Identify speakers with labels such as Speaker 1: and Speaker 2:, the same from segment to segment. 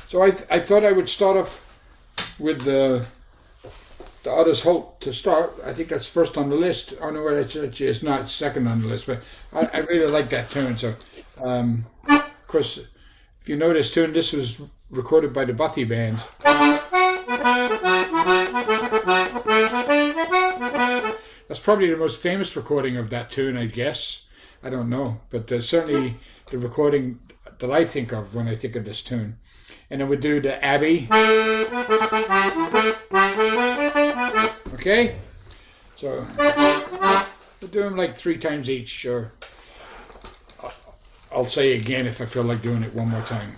Speaker 1: So I thought I would start off with the Otter's Hope to start. I think that's first on the list. Oh no, it's not. It's second on the list, but I really like that tune. So, of course, if you know this tune, this was recorded by the Bothy Band. That's probably the most famous recording of that tune, I guess. I don't know, but certainly the recording that I think of when I think of this tune. And then we do the Abbey. Okay? So we'll do them like 3 times each, or I'll say again if I feel like doing it one more time.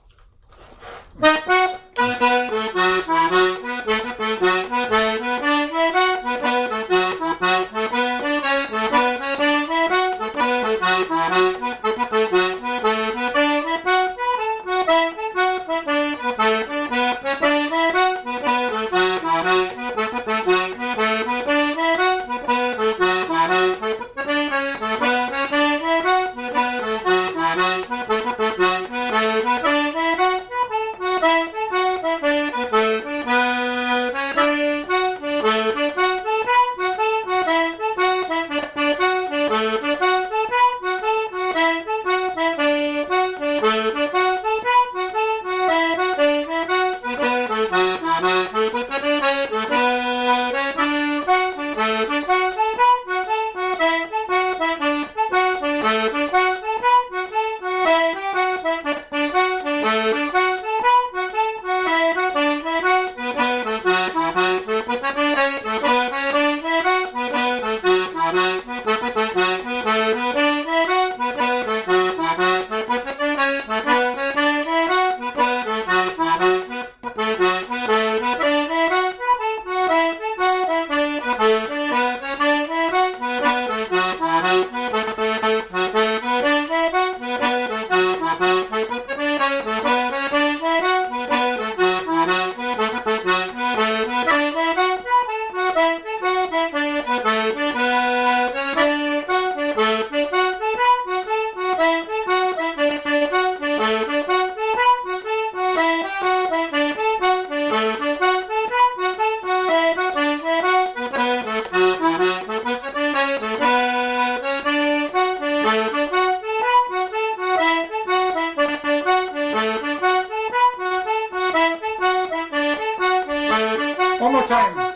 Speaker 1: One more time.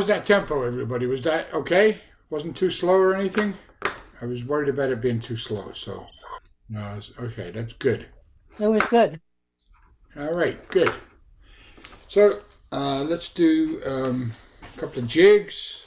Speaker 1: that tempo, everybody? Was that okay? Wasn't too slow or anything? I was worried about it being too slow, so no, okay, that's good.
Speaker 2: It was good.
Speaker 1: All right, good. So let's do a couple of jigs.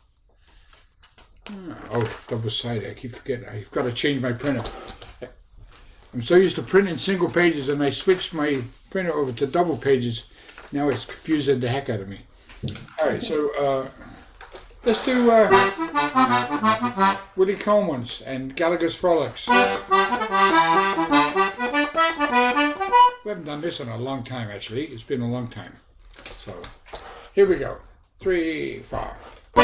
Speaker 1: Oh, double-sided. I keep forgetting. I've got to change my printer. I'm so used to printing single pages, and I switched my printer over to double pages. Now it's confusing the heck out of me. All right, so let's do Willie Coleman's and Gallagher's Frolics. We haven't done this in a long time, actually. It's been a long time. So here we go. 3, 4.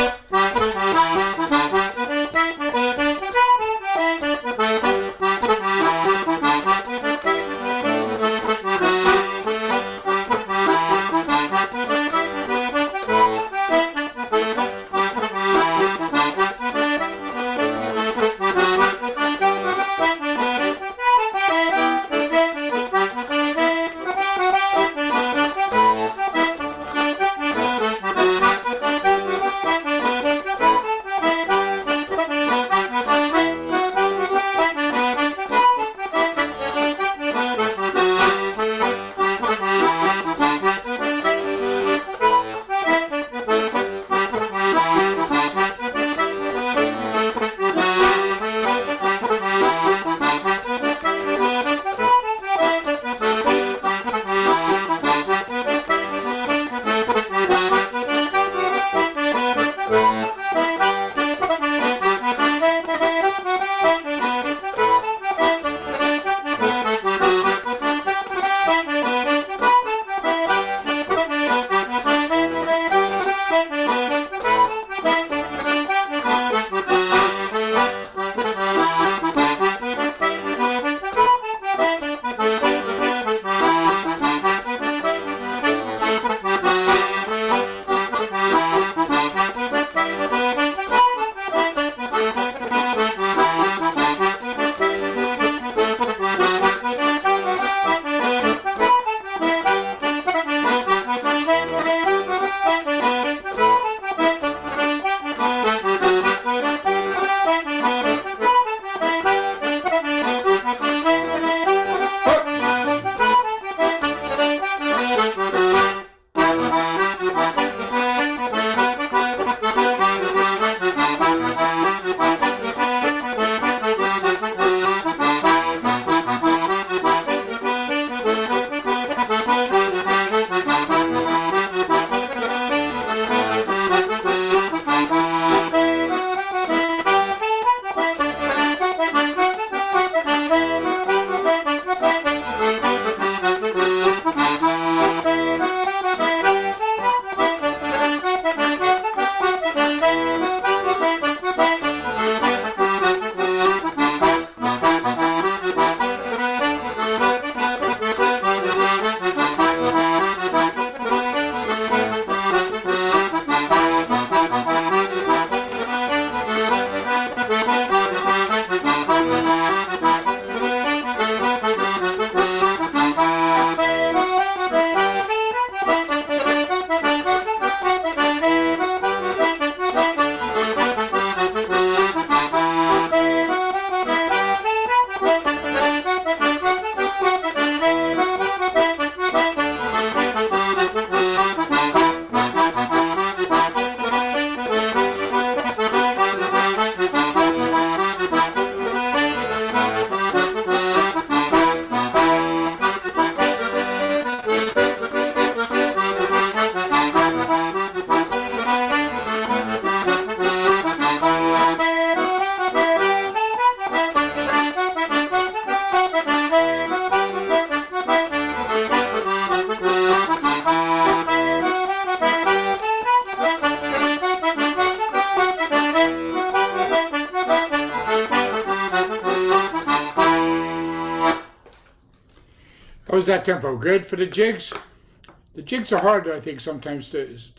Speaker 1: How's that tempo? Good for the jigs? The jigs are hard, I think, sometimes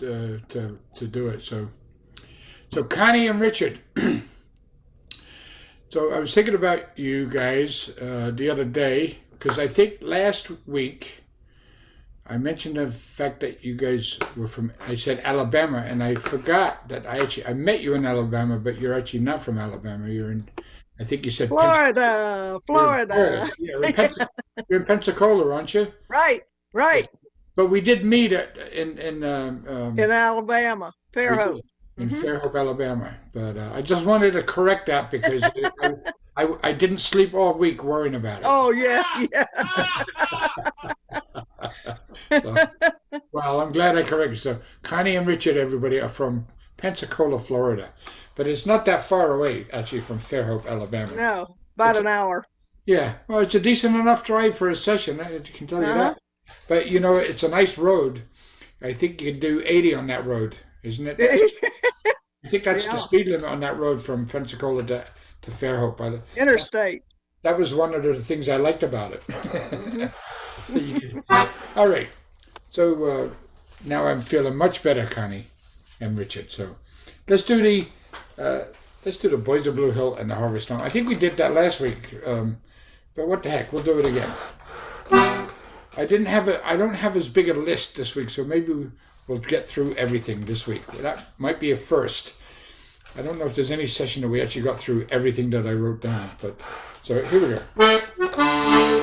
Speaker 1: to do it. So Connie and Richard. So I was thinking about you guys the other day because I think last week I mentioned the fact that you guys were from, I said Alabama, and I forgot that I met you in Alabama, but you're actually not from Alabama. You're in, I think you said
Speaker 2: Florida,
Speaker 1: you're in Florida.
Speaker 2: Florida.
Speaker 1: Yeah, you're in Pensacola, aren't you?
Speaker 2: Right, right.
Speaker 1: But we did meet in
Speaker 2: In Alabama,
Speaker 1: we did
Speaker 2: Fairhope.
Speaker 1: in
Speaker 2: Hmm.
Speaker 1: Fairhope, Alabama. But I just wanted to correct that because I didn't sleep all week worrying about it.
Speaker 2: Oh yeah,
Speaker 1: So,
Speaker 2: yeah.
Speaker 1: well, I'm glad I corrected. So Connie and Richard, everybody, are from Pensacola, Florida, but it's not that far away actually from Fairhope, Alabama.
Speaker 2: No, about
Speaker 1: It's
Speaker 2: an hour.
Speaker 1: yeah, well, it's a decent enough drive for a session. I can tell you
Speaker 2: Uh-huh.
Speaker 1: that. But it's a nice road. I think you can do 80 on that road, isn't it? I think that's the
Speaker 2: Yeah.
Speaker 1: speed limit on that road from Pensacola to Fairhope.
Speaker 2: Interstate.
Speaker 1: That was one of the things I liked about
Speaker 2: Hmm.
Speaker 1: it. All right. So now I'm feeling much better, Connie and Richard. So let's do the uh, let's do the Boys of Blue Hill and the Harvest Home. I think we did that last week, but what the heck? We'll do it again. I don't have as big a list this week, so maybe we'll get through everything this week. That might be a first. I don't know if there's any session that we actually got through everything that I wrote down, but so here we go.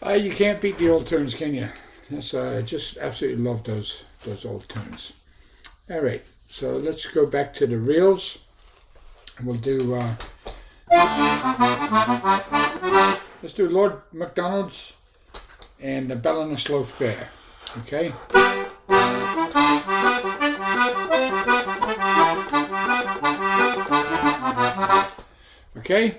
Speaker 1: You can't beat the old tunes, can you? Yes, I just absolutely love those old tunes. All right, so let's go back to the reels. We'll do. Let's do Lord MacDonald's and the Bell on a Slow Fare. Okay. Okay.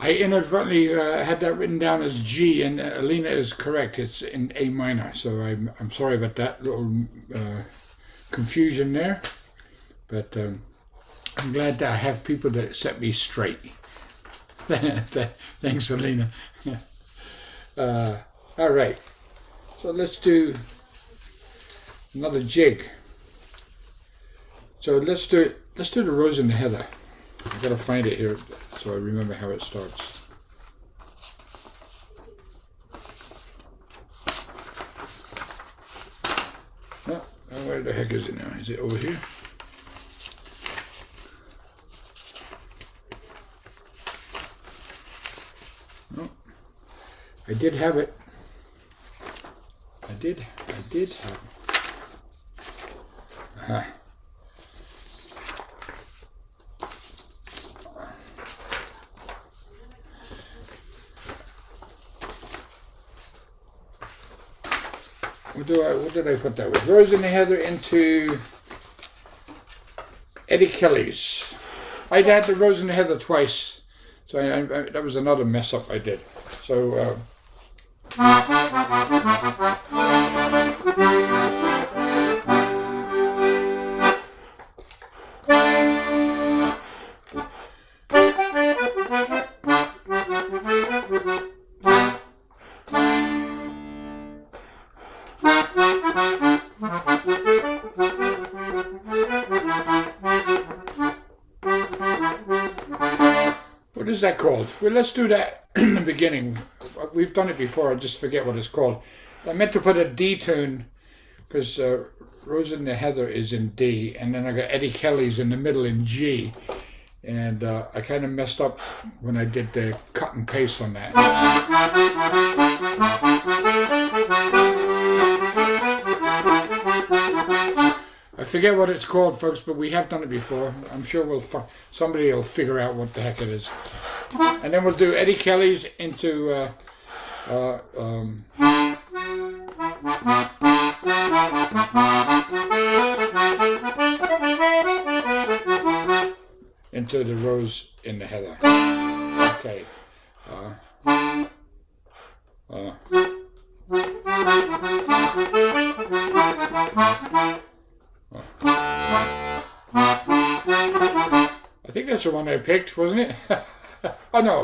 Speaker 1: I inadvertently had that written down as G, and Alina is correct. It's in A minor. So I'm sorry about that little confusion there. But I'm glad that I have people that set me straight. Thanks, Alina. All right. So let's do another jig. So let's do the Rose and the Heather. I've got to find it here so I remember how it starts. No, where the heck is it now? Is it over here? No, I did have it. I did have it. Aha. What did I put that with? Rose and the Heather into Eddie Kelly's. I had the Rose and the Heather twice, so that was another mess up I did. So. What is that called? Well, let's do that in the beginning. We've done it before, I just forget what it's called. I meant to put a D tune because Rose and the Heather is in D, and then I got Eddie Kelly's in the middle in G. And I kind of messed up when I did the cut and paste on that. I forget what it's called, folks, but we have done it before. I'm sure somebody will figure out what the heck it is. And then we'll do Eddie Kelly's into into the Rose in the Heather. Okay. I think that's the one I picked, wasn't it? Oh no.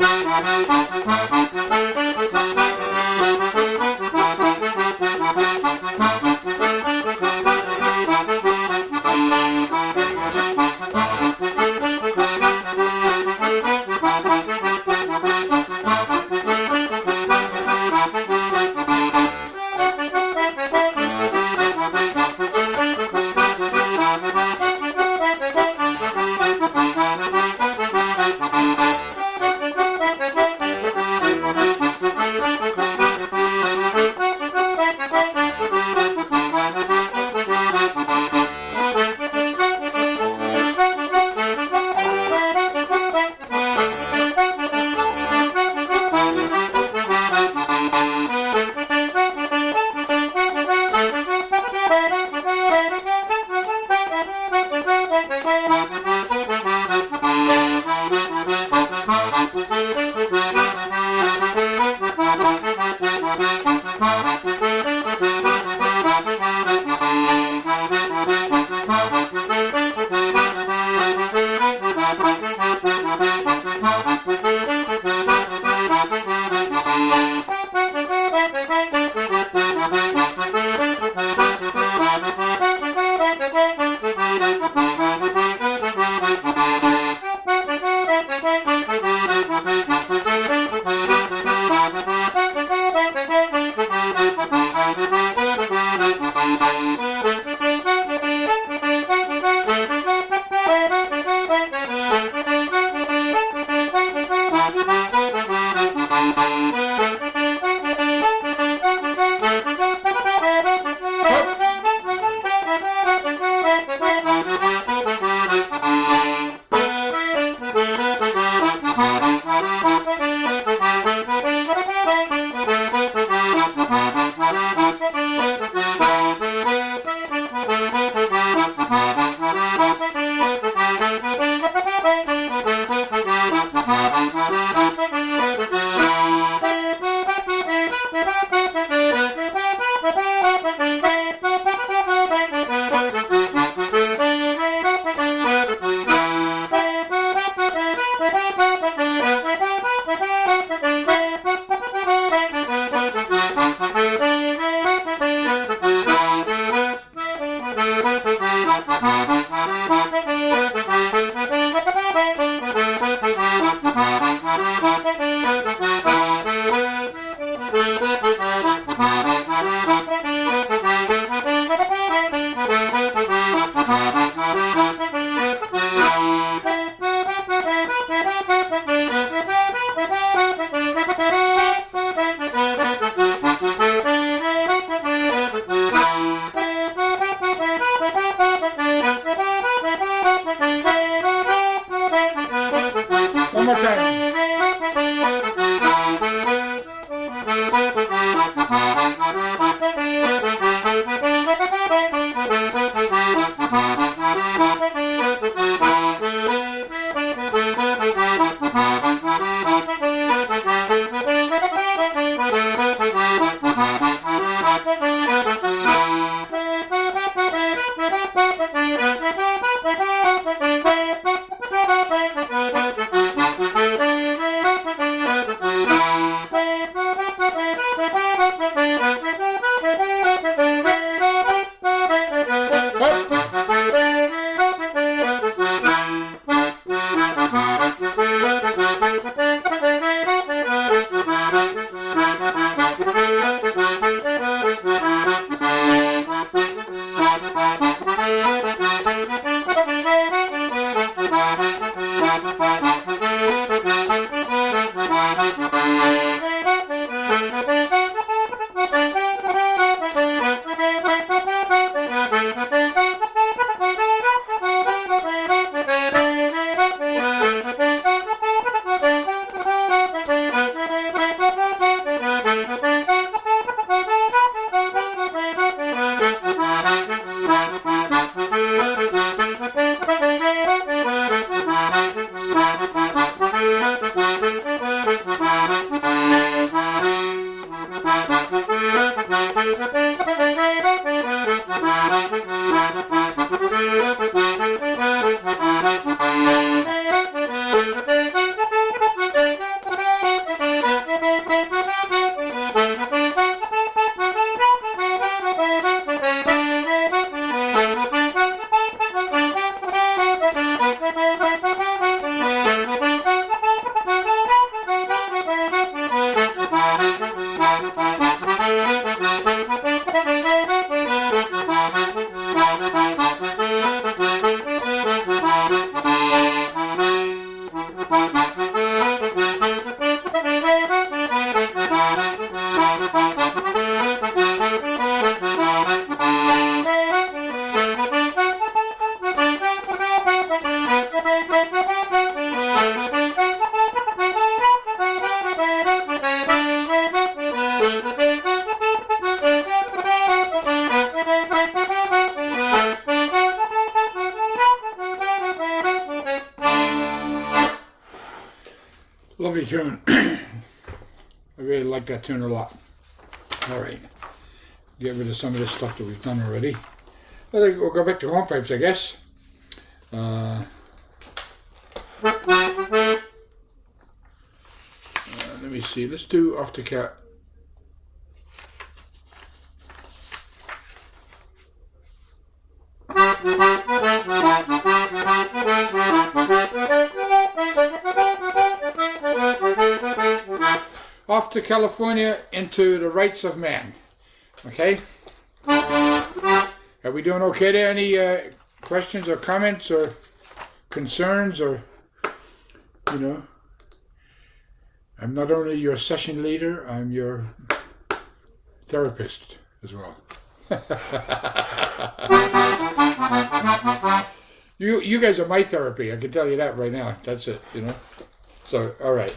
Speaker 1: One more time. Lovely tune. I really like that tune a lot. All right. Get rid of some of this stuff that we've done already. I think we'll go back to hornpipes, I guess. Let me see. Let's do Off the Cat. Off to California, into the rights of man. Okay? Are we doing okay there? Any questions or comments or concerns or, you know? I'm not only your session leader, I'm your therapist as well. You guys are my therapy, I can tell you that right now. That's it, you know? So, all right.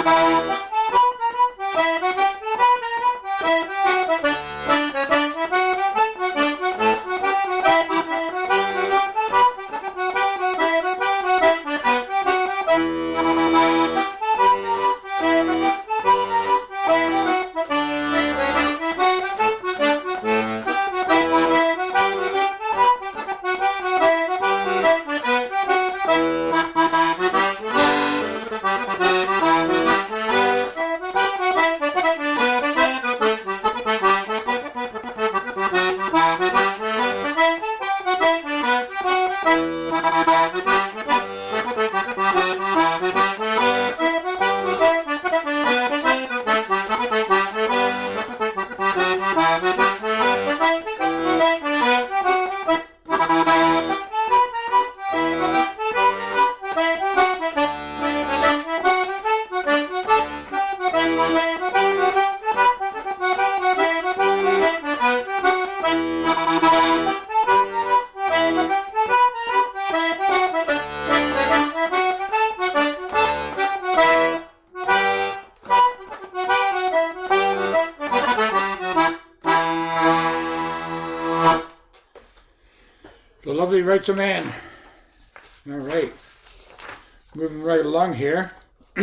Speaker 1: The lovely Rachel Mann. All right. Moving right along here.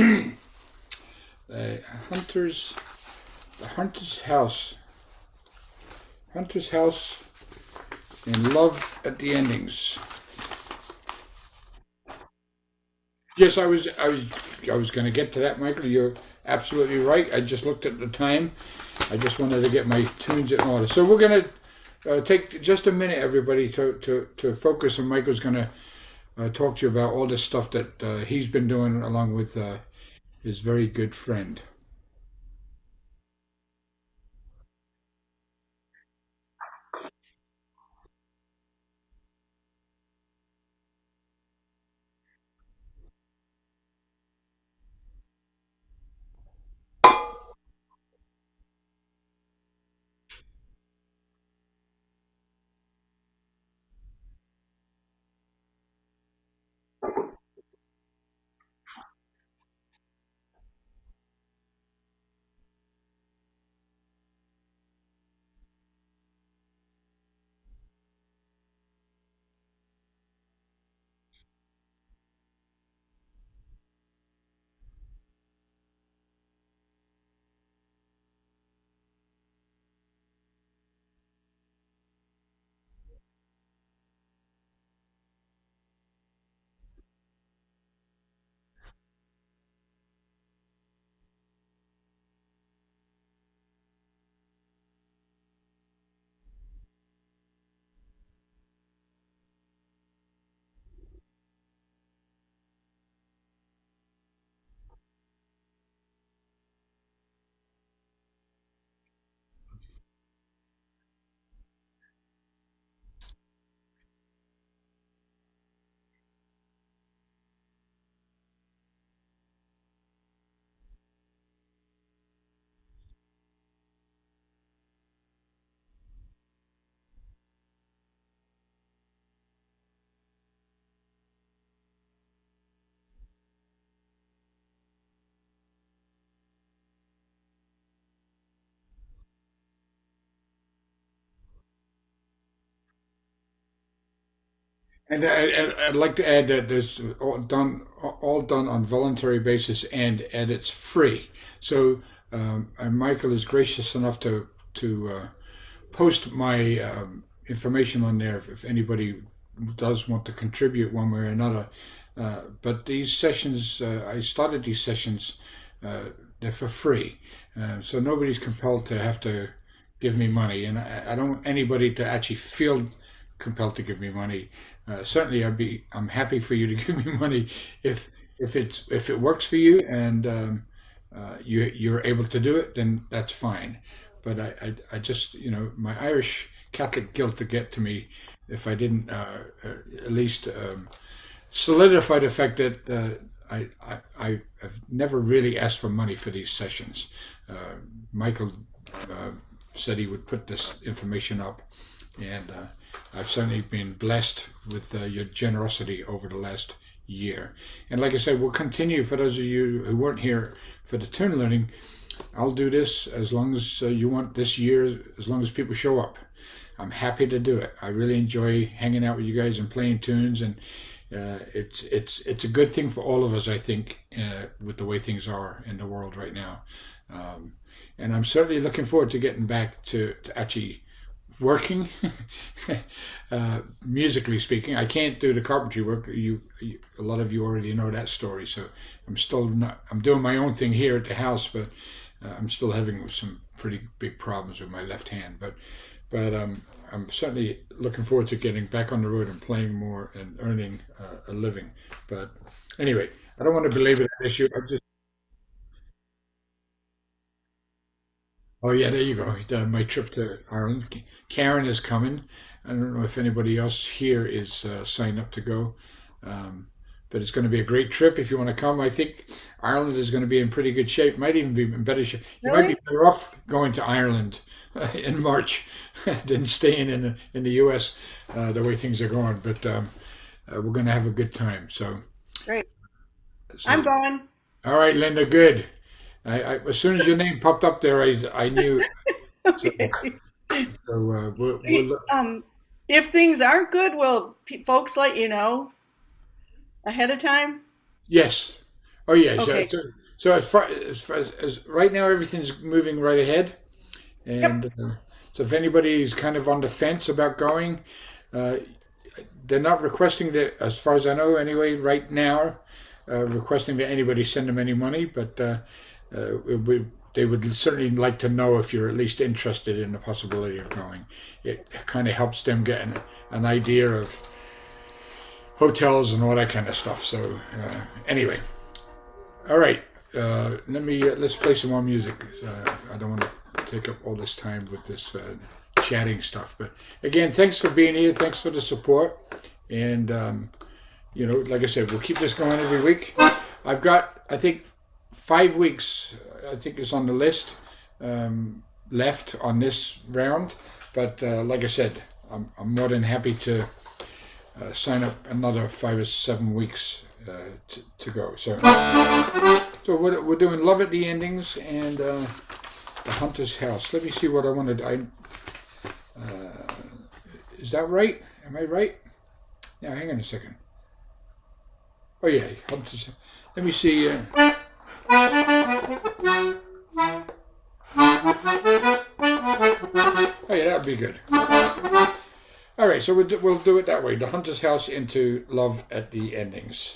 Speaker 1: The Hunter's House. Hunter's House and Love at the Endings. Yes, I was going to get to that, Michael. You're absolutely right. I just looked at the time. I just wanted to get my tunes in order. So we're going to take just a minute, everybody, to focus, and Michael's going to talk to you about all this stuff that he's been doing along with his very good friend. And I'd like to add that there's all done on voluntary basis, and it's free. So and Michael is gracious enough to post my information on there if anybody does want to contribute one way or another. But these sessions, I started these sessions, they're for free, so nobody's compelled to have to give me money, and I don't want anybody to actually feel compelled to give me money. Certainly, I'm happy for you to give me money if it works for you and you're able to do it, then that's fine. But I just, my Irish Catholic guilt to get to me if I didn't at least solidify the fact that I have never really asked for money for these sessions. Michael said he would put this information up, and I've certainly been blessed with your generosity over the last year. And like I said, we'll continue. For those of you who weren't here for the tune learning, I'll do this as long as you want this year, as long as people show up. I'm happy to do it. I really enjoy hanging out with you guys and playing tunes, and it's a good thing for all of us, I think, with the way things are in the world right now. And I'm certainly looking forward to getting back to actually working, musically speaking. I can't do the carpentry work. A lot of you already know that story. So I'm doing my own thing here at the house, but I'm still having some pretty big problems with my left hand. But I'm certainly looking forward to getting back on the road and playing more and earning a living. But anyway, I don't want to belabor that issue. Oh yeah, there you go. My trip to Ireland. Karen is coming. I don't know if anybody else here is signed up to go, but it's going to be a great trip. If you want to come, I think Ireland is going to be in pretty good shape. Might even be in better shape. You might be better off going to Ireland in March than staying in the U.S. The way things are going. But we're going to have a good time. So
Speaker 3: great. I'm going.
Speaker 1: All right, Linda. Good. I as soon as your name popped up there, I knew.
Speaker 3: Okay.
Speaker 1: So
Speaker 3: if things aren't good, will folks let you know ahead of time?
Speaker 1: Yes. Oh yeah.
Speaker 3: Okay.
Speaker 1: So as far as right now, everything's moving right ahead, and so if anybody's kind of on the fence about going, they're not requesting that, as far as I know, anyway. Right now, requesting that anybody send them any money, but. They would certainly like to know if you're at least interested in the possibility of going. It kind of helps them get an idea of hotels and all that kind of stuff. So anyway, all right. Let's play some more music. I don't want to take up all this time with this chatting stuff. But again, thanks for being here. Thanks for the support. And like I said, we'll keep this going every week. I've got, I think, 5 weeks, I think, is on the list left on this round. But like I said, I'm more than happy to sign up another 5 or 7 weeks to go. So we're doing Love at the Endings and The Hunter's House. Let me see what I wanted. Is that right? Am I right? Now, hang on a second. Oh yeah, Hunter's. Let me see. Oh yeah, that'd be good. All right, so we'll do it that way. The Hunter's House into Love at the Endings.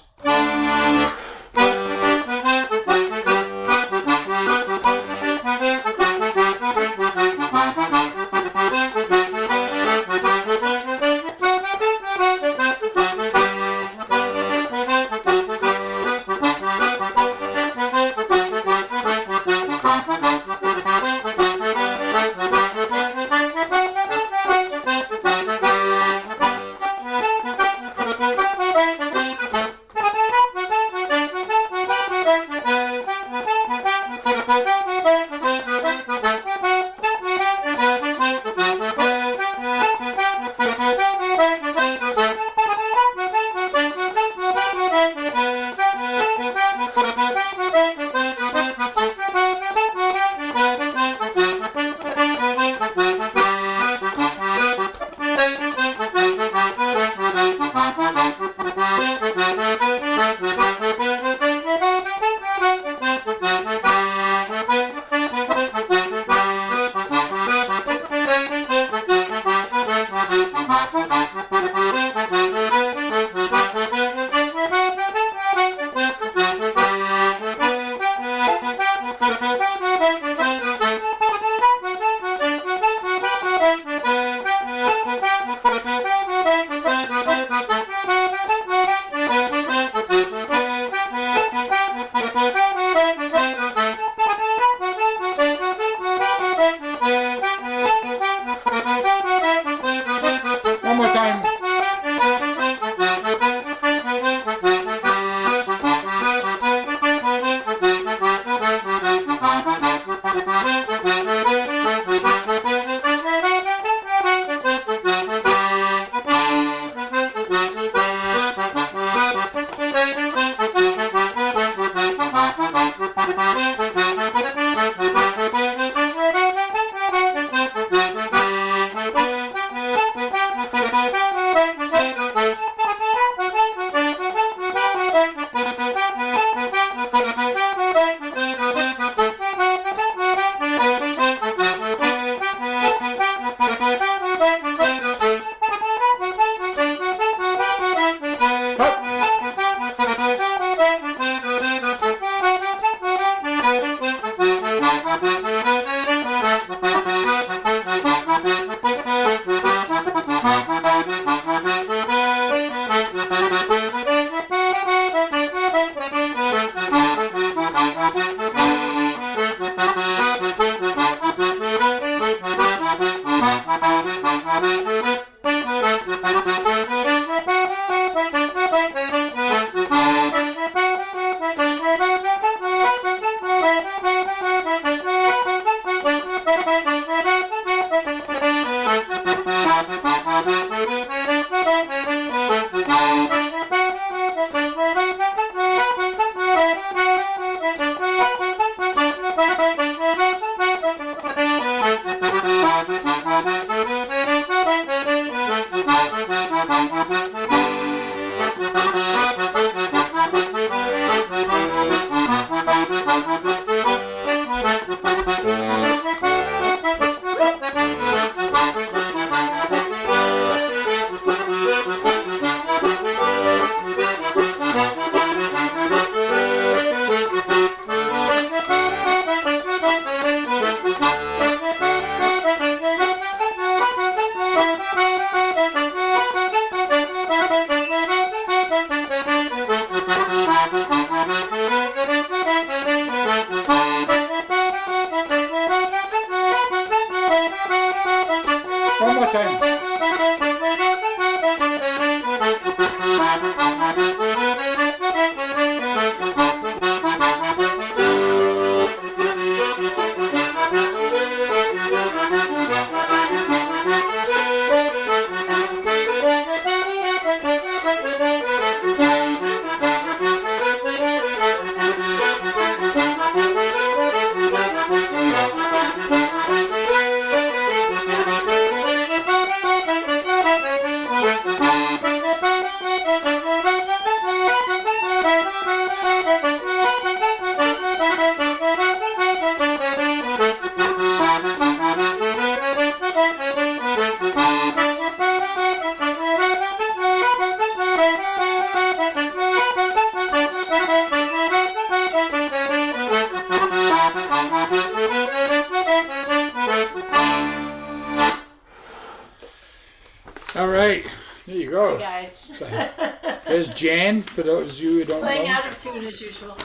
Speaker 1: go.
Speaker 4: Guys.
Speaker 1: So, there's Jan, for those of you who don't
Speaker 4: Playing
Speaker 1: know.
Speaker 4: out of tune as usual.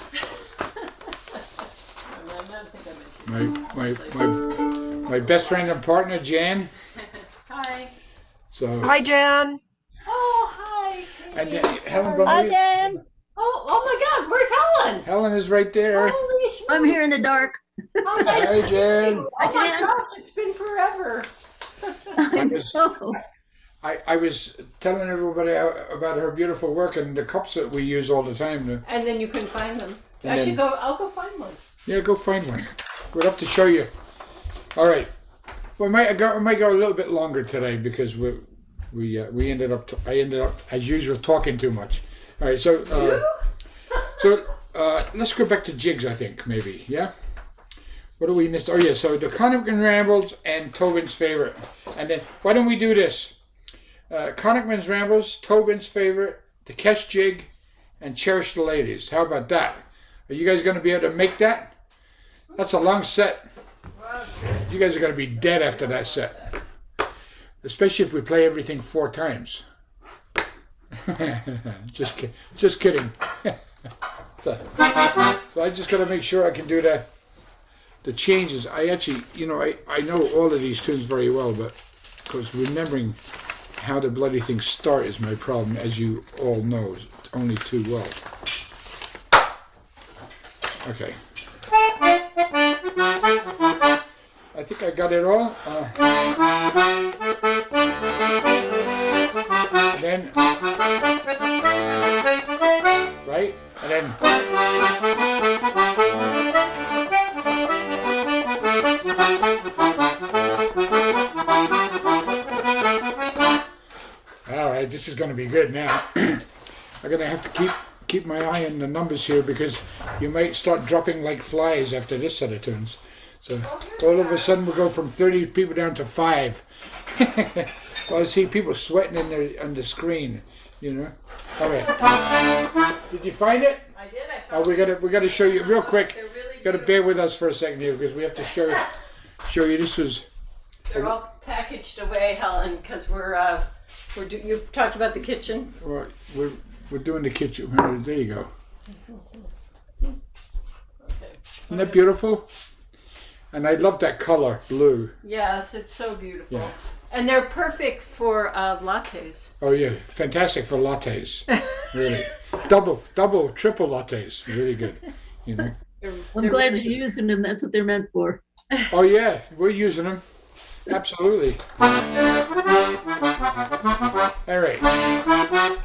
Speaker 1: My best friend and partner, Jan.
Speaker 4: Hi.
Speaker 1: So,
Speaker 2: Hi, Jan.
Speaker 4: Oh, hi.
Speaker 1: and
Speaker 4: Katie.
Speaker 1: Helen
Speaker 5: Hi,
Speaker 1: Bundy.
Speaker 5: Jan.
Speaker 4: Oh my God, where's Helen?
Speaker 1: Helen is right there.
Speaker 4: Holy smokes.
Speaker 5: I'm here in the dark.
Speaker 4: Oh, nice
Speaker 1: Hi,
Speaker 4: to see
Speaker 1: Jan.
Speaker 4: you. Oh my gosh, it's been forever.
Speaker 5: I
Speaker 1: was-
Speaker 5: know.
Speaker 1: I was telling everybody about her beautiful work and the cups that we use all the time.
Speaker 4: And then you couldn't find them.
Speaker 1: And
Speaker 4: I'll go find one.
Speaker 1: Yeah, go find one. We'd have to show you. All right. We might go a little bit longer today because I ended up as usual talking too much. All right, so let's go back to jigs. I think maybe What do we miss? Oh yeah, so the Connickman Rambles and Tobin's favorite, and then why don't we do this? Connickman's Rambles, Tobin's favorite, the Kesh jig, and Cherish the Ladies. How about that? Are you guys going to be able to make that? That's a long set. You guys are going to be dead after that set. Especially if we play everything 4 times. Just kidding. So I just got to make sure I can do the changes. I actually, I know all of these tunes very well, but because remembering how the bloody things start is my problem, as you all know, only too well. Okay. I think I got it all. And then, right? And then, all right, this is going to be good now. I'm going to have to keep my eye on the numbers here because you might start dropping like flies after this set of tunes. So all of a sudden we'll go from 30 people down to 5. Well, I see people sweating on the screen, All right. Did you find it?
Speaker 4: I did.
Speaker 1: We gotta show you real quick.
Speaker 4: They're really
Speaker 1: Gotta bear with us for a second here because we have to show you. This was.
Speaker 4: They're all packaged away, Helen, because you talked about the kitchen.
Speaker 1: We're doing the kitchen. There you go.
Speaker 4: Okay.
Speaker 1: Isn't that beautiful? And I love that color, blue.
Speaker 4: Yes, it's so beautiful.
Speaker 1: Yeah.
Speaker 4: And they're perfect for lattes.
Speaker 1: Oh yeah, fantastic for lattes. Really, double, triple lattes. Really good.
Speaker 5: I'm glad you're using them. That's what they're meant for.
Speaker 1: Oh yeah, we're using them. Absolutely. All right.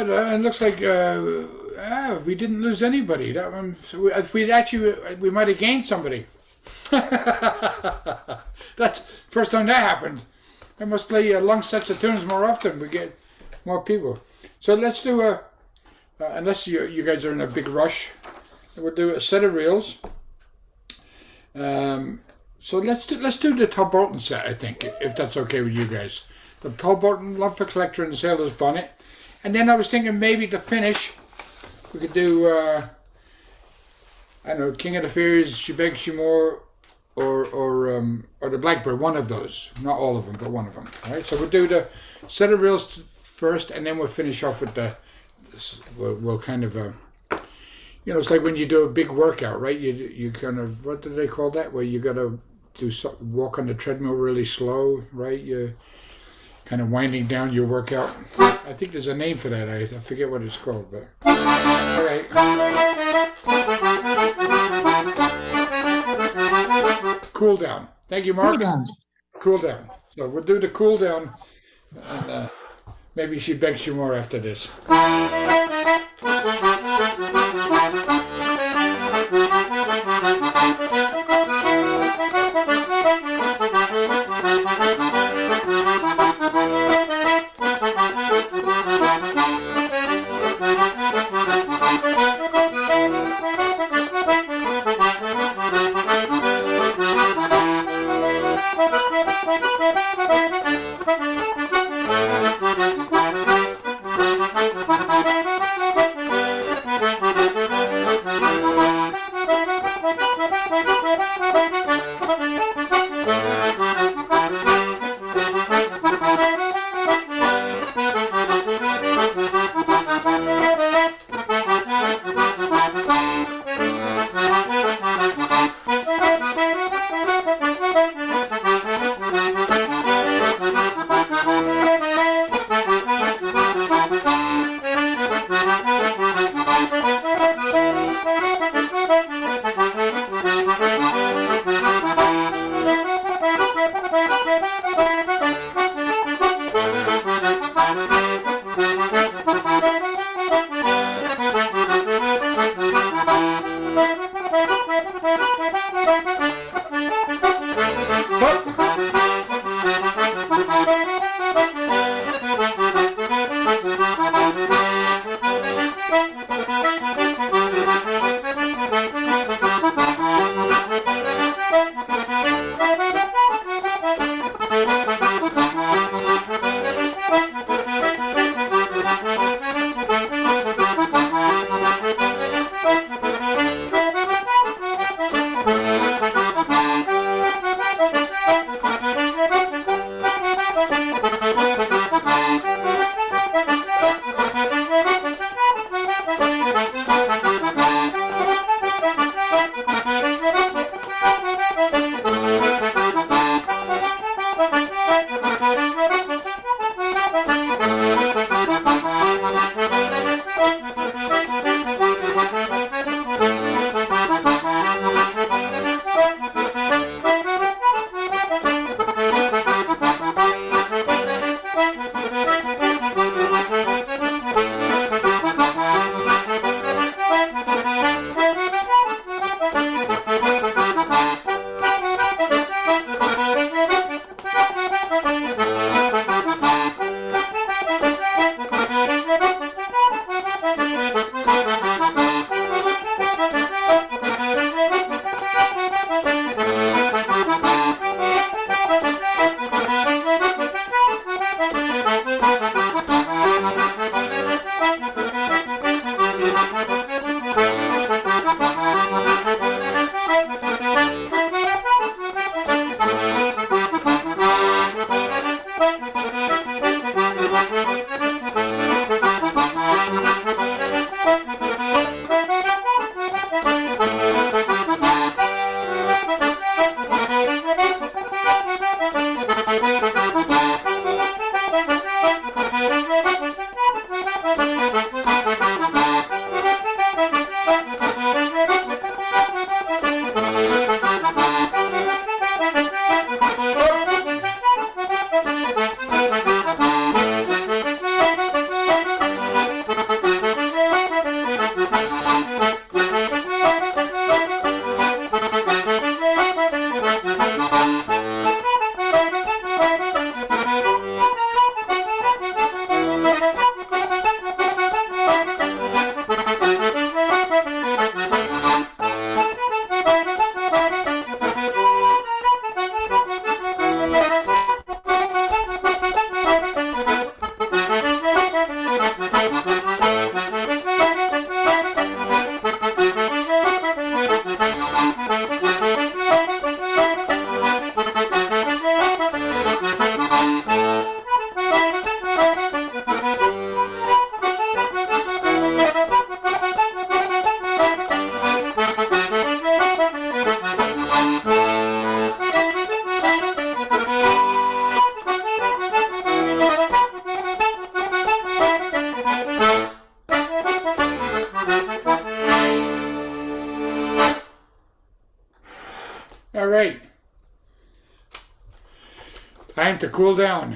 Speaker 1: But it looks like we didn't lose anybody. That one, so we might have gained somebody. That's first time that happened. I must play long sets of tunes more often. We get more people. So let's do unless you guys are in a big rush, we'll do a set of reels. So let's do the Talbotton set, I think, if that's okay with you guys. The Talbotton, Love for Collector and the Sailor's Bonnet. And then I was thinking maybe to finish, we could do, I don't know, King of the Fairies, She Begs She More, or the Blackbird, one of those. Not all of them, but one of them. All right, so we'll do the set of reels first, and then we'll finish off with we'll kind of, it's like when you do a big workout, right? You kind of, what do they call that? Where you got to walk on the treadmill really slow, right? You kind of winding down your workout. I think there's a name for that. I forget what it's called, but all right. Cool down. Thank you, Mark. Cool down. So we'll do the cool down, and maybe She Begs You More after this. Time to cool down.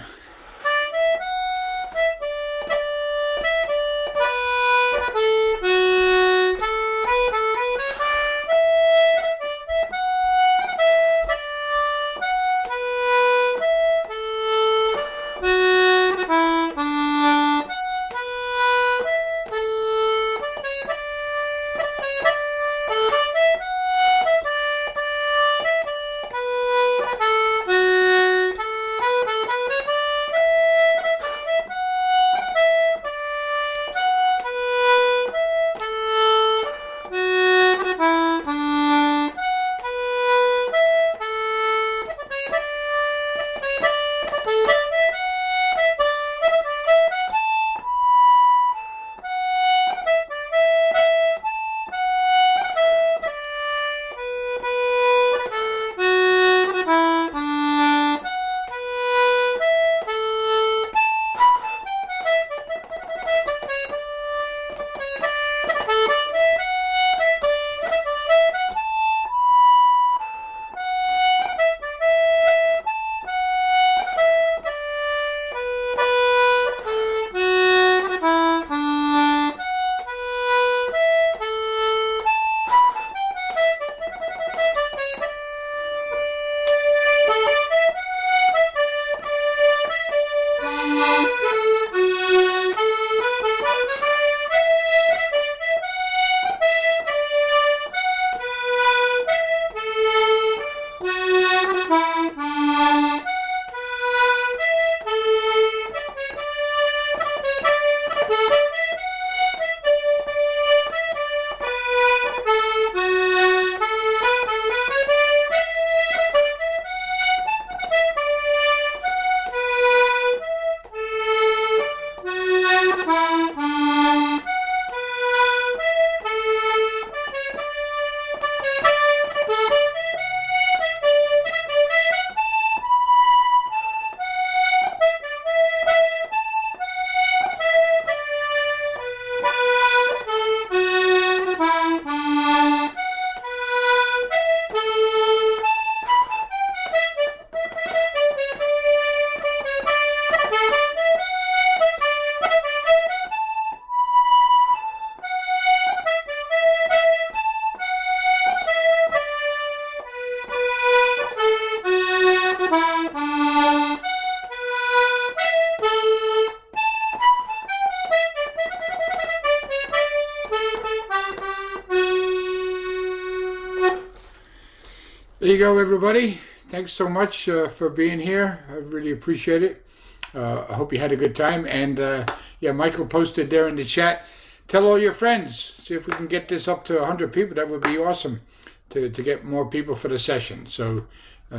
Speaker 1: There you go, everybody. Thanks so much for being here. I really appreciate it. I hope you had a good time. And yeah, Michael posted there in the chat. Tell all your friends. See if we can get this up to 100 people. That would be awesome to get more people for the session. So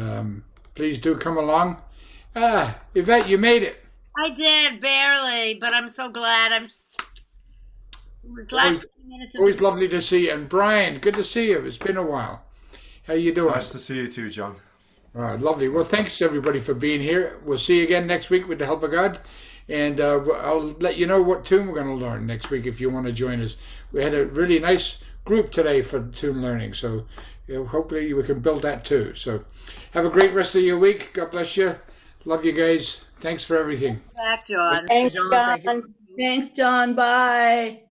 Speaker 1: please do come along. Yvette, you made it.
Speaker 6: I did, barely, but I'm so glad. Last 20 minutes of
Speaker 1: always lovely to see you. And Brian, good to see you. It's been a while. How you doing?
Speaker 7: Nice to see you too, John.
Speaker 1: All right, lovely. Well, thanks everybody for being here. We'll see you again next week with the help of God. And I'll let you know what tune we're going to learn next week if you want to join us. We had a really nice group today for tune learning. So hopefully we can build that too. So have a great rest of your week. God bless you. Love you guys. Thanks for everything.
Speaker 6: back, John.
Speaker 4: Thanks,
Speaker 8: John,
Speaker 4: John.
Speaker 8: thank you.
Speaker 5: Thanks, John. Bye.